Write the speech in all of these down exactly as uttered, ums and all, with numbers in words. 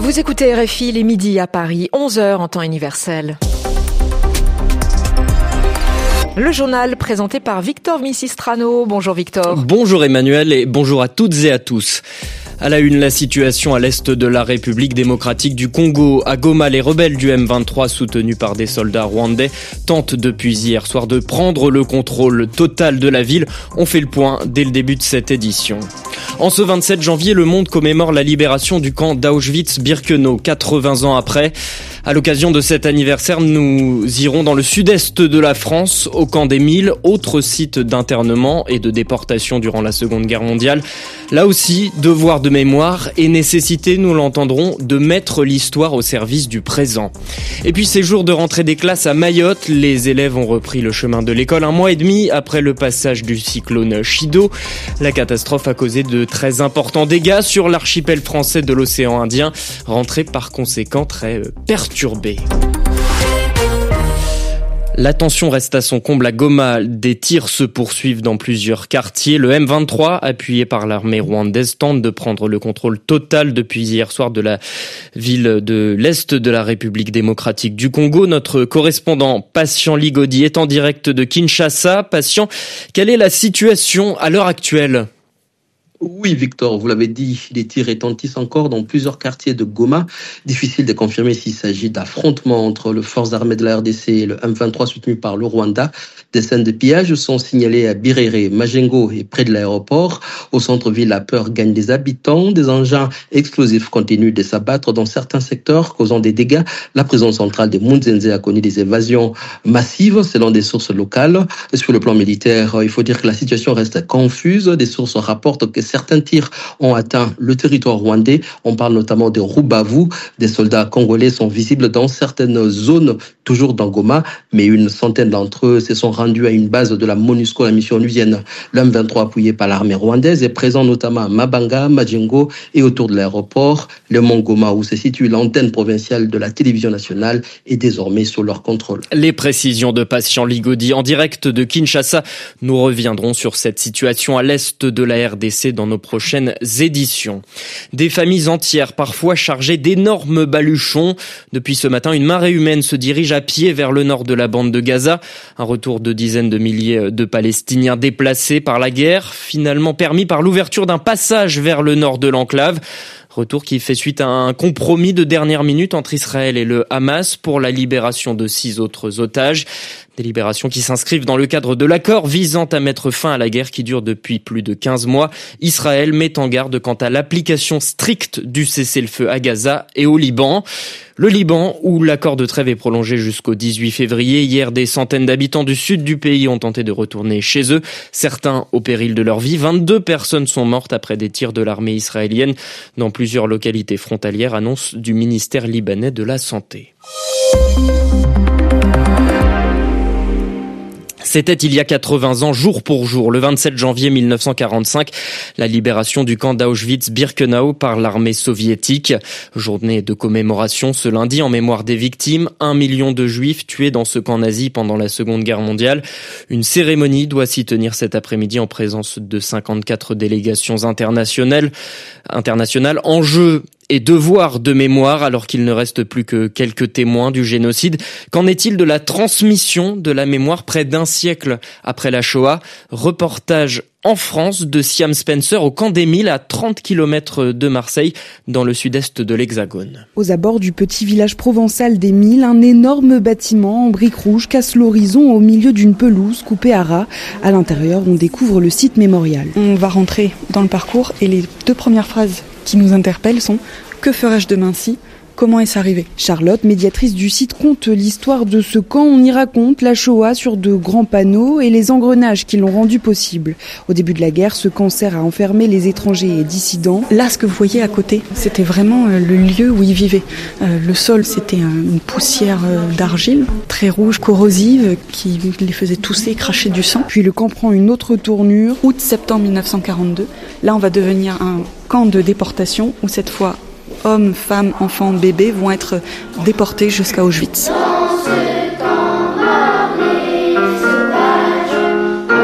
Vous écoutez R F I, les midis à Paris, onze heures en temps universel. Le journal présenté par Victor Missistrano. Bonjour Victor. Bonjour Emmanuel et bonjour à toutes et à tous. À la une, la situation à l'est de la République démocratique du Congo. À Goma, les rebelles du M vingt-trois, soutenus par des soldats rwandais, tentent depuis hier soir de prendre le contrôle total de la ville. On fait le point dès le début de cette édition. En ce vingt-sept janvier, le monde commémore la libération du camp d'Auschwitz-Birkenau, quatre-vingts ans après. À l'occasion de cet anniversaire, nous irons dans le sud-est de la France, au camp des Milles, autre site d'internement et de déportation durant la Seconde Guerre mondiale. Là aussi, devoir de mémoire et nécessité, nous l'entendrons, de mettre l'histoire au service du présent. Et puis ces jours de rentrée des classes à Mayotte, les élèves ont repris le chemin de l'école un mois et demi après le passage du cyclone Chido. La catastrophe a causé de très importants dégâts sur l'archipel français de l'océan Indien, rentrée par conséquent très perturbée. La tension reste à son comble à Goma. Des tirs se poursuivent dans plusieurs quartiers. Le M vingt-trois, appuyé par l'armée rwandaise, tente de prendre le contrôle total depuis hier soir de la ville de l'Est de la République démocratique du Congo. Notre correspondant Patient Ligodi est en direct de Kinshasa. Patient, quelle est la situation à l'heure actuelle ? Oui, Victor, vous l'avez dit, les tirs retentissent encore dans plusieurs quartiers de Goma. Difficile de confirmer s'il s'agit d'affrontements entre les forces armées de la R D C et le M vingt-trois soutenu par le Rwanda. Des scènes de pillage sont signalées à Birere, Majengo et près de l'aéroport. Au centre-ville, la peur gagne des habitants. Des engins explosifs continuent de s'abattre dans certains secteurs, causant des dégâts. La prison centrale de Munzenze a connu des évasions massives, selon des sources locales. Sur le plan militaire, il faut dire que la situation reste confuse. Des sources rapportent que certains tirs ont atteint le territoire rwandais. On parle notamment de Rubavu. Des soldats congolais sont visibles dans certaines zones, toujours dans Goma, mais une centaine d'entre eux se sont rendus à une base de la MONUSCO, la mission onusienne. Le M vingt-trois, appuyé par l'armée rwandaise, est présent notamment à Mabanga, Majengo et autour de l'aéroport. Le mont Goma, où se situe l'antenne provinciale de la télévision nationale, est désormais sous leur contrôle. Les précisions de Patient Ligodi en direct de Kinshasa. Nous reviendrons sur cette situation à l'est de la R D C dans nos prochaines éditions. Des familles entières, parfois chargées d'énormes baluchons. Depuis ce matin, une marée humaine se dirige à pied vers le nord de la bande de Gaza. Un retour de dizaines de milliers de Palestiniens déplacés par la guerre, finalement permis par l'ouverture d'un passage vers le nord de l'enclave. Retour qui fait suite à un compromis de dernière minute entre Israël et le Hamas pour la libération de six autres otages. Des libérations qui s'inscrivent dans le cadre de l'accord visant à mettre fin à la guerre qui dure depuis plus de quinze mois. Israël met en garde quant à l'application stricte du cessez-le-feu à Gaza et au Liban. Le Liban, où l'accord de trêve est prolongé jusqu'au dix-huit février. Hier, des centaines d'habitants du sud du pays ont tenté de retourner chez eux. Certains au péril de leur vie. vingt-deux personnes sont mortes après des tirs de l'armée israélienne dans plusieurs localités frontalières, annonce du ministère libanais de la Santé. C'était il y a quatre-vingts ans, jour pour jour, le vingt-sept janvier mille neuf cent quarante-cinq, la libération du camp d'Auschwitz-Birkenau par l'armée soviétique. Journée de commémoration ce lundi en mémoire des victimes, un million de juifs tués dans ce camp nazi pendant la Seconde Guerre mondiale. Une cérémonie doit s'y tenir cet après-midi en présence de cinquante-quatre délégations internationales. internationales. Enjeu et devoir de mémoire alors qu'il ne reste plus que quelques témoins du génocide. Qu'en est-il de la transmission de la mémoire près d'un siècle après la Shoah ? Reportage en France de Siam Spencer au camp des Milles à trente kilomètres de Marseille dans le sud-est de l'Hexagone. Aux abords du petit village provençal des Milles, un énorme bâtiment en briques rouges casse l'horizon au milieu d'une pelouse coupée à ras. À l'intérieur, on découvre le site mémorial. On va rentrer dans le parcours et les deux premières phrases qui nous interpellent sont « Que ferais-je demain si ?» Comment est-ce arrivé ? Charlotte, médiatrice du site, conte l'histoire de ce camp. On y raconte la Shoah sur de grands panneaux et les engrenages qui l'ont rendu possible. Au début de la guerre, ce camp sert à enfermer les étrangers et dissidents. Là, ce que vous voyez à côté, c'était vraiment le lieu où ils vivaient. Euh, le sol, c'était une poussière d'argile, très rouge, corrosive, qui les faisait tousser, cracher du sang. Puis le camp prend une autre tournure. Août-septembre mille neuf cent quarante-deux, là on va devenir un camp de déportation où cette fois, hommes, femmes, enfants, bébés vont être déportés jusqu'à Auschwitz. Dans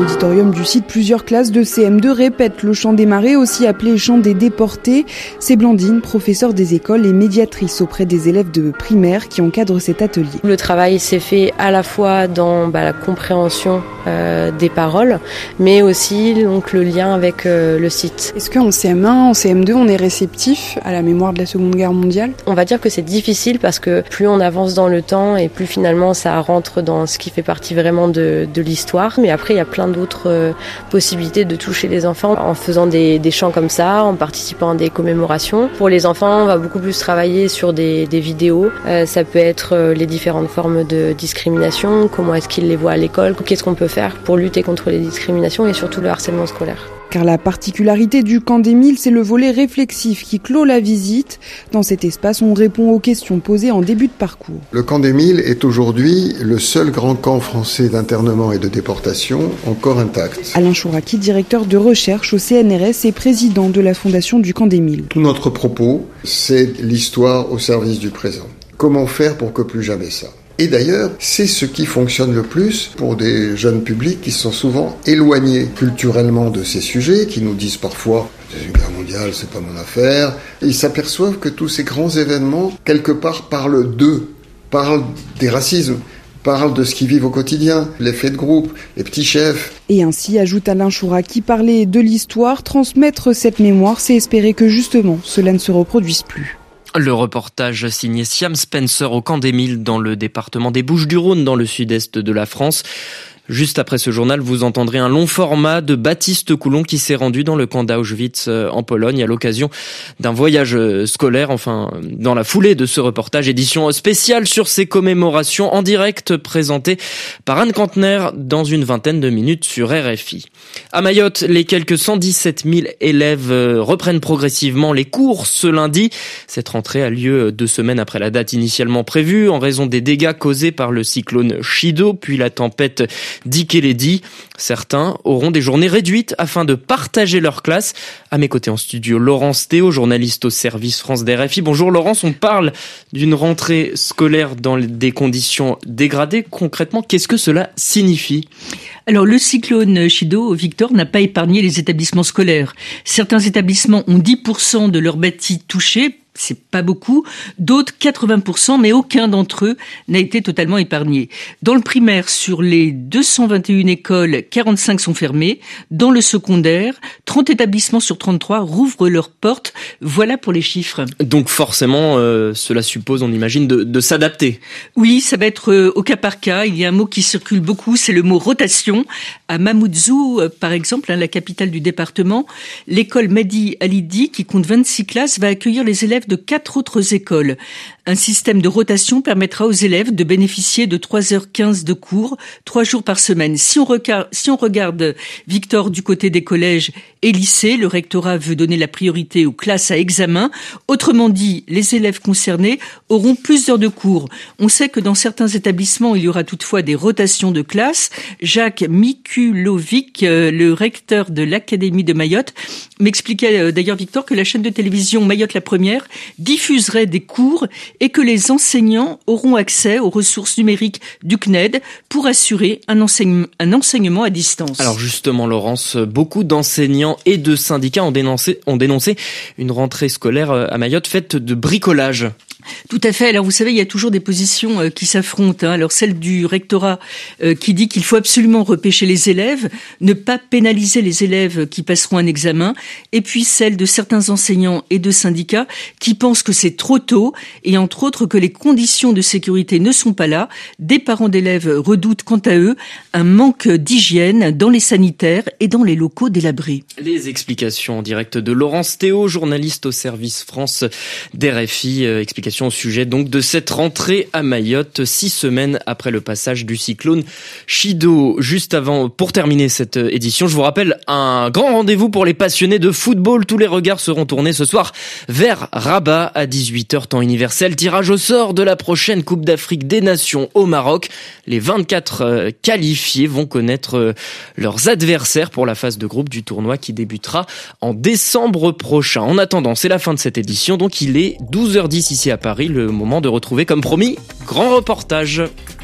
l'auditorium du site, plusieurs classes de C M deux répètent le chant des marées, aussi appelé chant des déportés. C'est Blandine, professeure des écoles et médiatrice auprès des élèves de primaire qui encadrent cet atelier. Le travail s'est fait à la fois dans bah, la compréhension euh, des paroles, mais aussi donc, le lien avec euh, le site. Est-ce qu'en C M un, en C M deux, on est réceptif à la mémoire de la Seconde Guerre mondiale ? On va dire que c'est difficile parce que plus on avance dans le temps et plus finalement ça rentre dans ce qui fait partie vraiment de, de l'histoire. Mais après, il y a plein d'autres euh, possibilités de toucher les enfants en faisant des, des chants comme ça, en participant à des commémorations. Pour les enfants, on va beaucoup plus travailler sur des, des vidéos. Euh, ça peut être euh, les différentes formes de discrimination, comment est-ce qu'ils les voient à l'école, qu'est-ce qu'on peut faire pour lutter contre les discriminations et surtout le harcèlement scolaire. Car la particularité du camp d'Émile, c'est le volet réflexif qui clôt la visite. Dans cet espace, on répond aux questions posées en début de parcours. Le camp d'Émile est aujourd'hui le seul grand camp français d'internement et de déportation encore intact. Alain Chouraki, directeur de recherche au C N R S et président de la fondation du camp d'Émile. Tout notre propos, c'est l'histoire au service du présent. Comment faire pour que plus jamais ça ? Et d'ailleurs, c'est ce qui fonctionne le plus pour des jeunes publics qui sont souvent éloignés culturellement de ces sujets, qui nous disent parfois « c'est une guerre mondiale, c'est pas mon affaire ». Ils s'aperçoivent que tous ces grands événements, quelque part, parlent d'eux, parlent des racismes, parlent de ce qu'ils vivent au quotidien, l'effet de groupe, les petits chefs. Et ainsi, ajoute Alain Chouraki, parler de l'histoire, transmettre cette mémoire, c'est espérer que justement, cela ne se reproduise plus. Le reportage signé Siam Spencer au camp d'Émile dans le département des Bouches-du-Rhône dans le sud-est de la France. Juste après ce journal, vous entendrez un long format de Baptiste Coulon qui s'est rendu dans le camp d'Auschwitz en Pologne à l'occasion d'un voyage scolaire. Enfin, dans la foulée de ce reportage, édition spéciale sur ces commémorations en direct présentée par Anne Cantner dans une vingtaine de minutes sur R F I. À Mayotte, les quelques cent dix-sept mille élèves reprennent progressivement les cours ce lundi. Cette rentrée a lieu deux semaines après la date initialement prévue en raison des dégâts causés par le cyclone Chido puis la tempête Dikeledi. Certains auront des journées réduites afin de partager leur classe. À mes côtés en studio, Laurence Théo, journaliste au service France d'R F I. Bonjour Laurence, on parle d'une rentrée scolaire dans des conditions dégradées. Concrètement, qu'est-ce que cela signifie ? Alors, le cyclone Chido, Victor, n'a pas épargné les établissements scolaires. Certains établissements ont dix pour cent de leurs bâtis touchés. C'est pas beaucoup, d'autres quatre-vingts pour cent, mais aucun d'entre eux n'a été totalement épargné. Dans le primaire, sur les deux cent vingt et une écoles, quarante-cinq sont fermées. Dans le secondaire, trente établissements sur trente-trois rouvrent leurs portes. Voilà pour les chiffres. Donc forcément, euh, cela suppose, on imagine, de, de s'adapter. Oui, ça va être euh, au cas par cas. Il y a un mot qui circule beaucoup, c'est le mot rotation. À Mamoudzou, euh, par exemple, hein, la capitale du département, l'école Mehdi Alidi, qui compte vingt-six classes, va accueillir les élèves de quatre autres écoles. Un système de rotation permettra aux élèves de bénéficier de trois heures quinze de cours, trois jours par semaine. Si on regarde, si on regarde Victor du côté des collèges et lycées, le rectorat veut donner la priorité aux classes à examen. Autrement dit, les élèves concernés auront plus d'heures de cours. On sait que dans certains établissements, il y aura toutefois des rotations de classes. Jacques Mikulovic, le recteur de l'Académie de Mayotte, m'expliquait d'ailleurs, Victor, que la chaîne de télévision Mayotte la Première diffuserait des cours et que les enseignants auront accès aux ressources numériques du C N E D pour assurer un enseignement, un enseignement à distance. Alors justement, Laurence, beaucoup d'enseignants et de syndicats ont dénoncé, ont dénoncé une rentrée scolaire à Mayotte faite de bricolage. Tout à fait. Alors vous savez, il y a toujours des positions euh, qui s'affrontent. Hein. Alors celle du rectorat euh, qui dit qu'il faut absolument repêcher les élèves, ne pas pénaliser les élèves qui passeront un examen, et puis celle de certains enseignants et de syndicats qui pensent que c'est trop tôt et entre autres que les conditions de sécurité ne sont pas là. Des parents d'élèves redoutent quant à eux un manque d'hygiène dans les sanitaires et dans les locaux délabrés. Les explications en direct de Laurence Théo, journaliste au service France d'R F I. Euh, explications au sujet donc de cette rentrée à Mayotte, six semaines après le passage du cyclone Chido. Juste avant, pour terminer cette édition, je vous rappelle un grand rendez-vous pour les passionnés de football. Tous les regards seront tournés ce soir vers Rabat à dix-huit heures temps universel. Tirage au sort de la prochaine Coupe d'Afrique des Nations au Maroc. Les vingt-quatre qualifiés vont connaître leurs adversaires pour la phase de groupe du tournoi qui débutera en décembre prochain. En attendant, c'est la fin de cette édition, donc il est douze heures dix ici à Paris, le moment de retrouver, comme promis, grand reportage.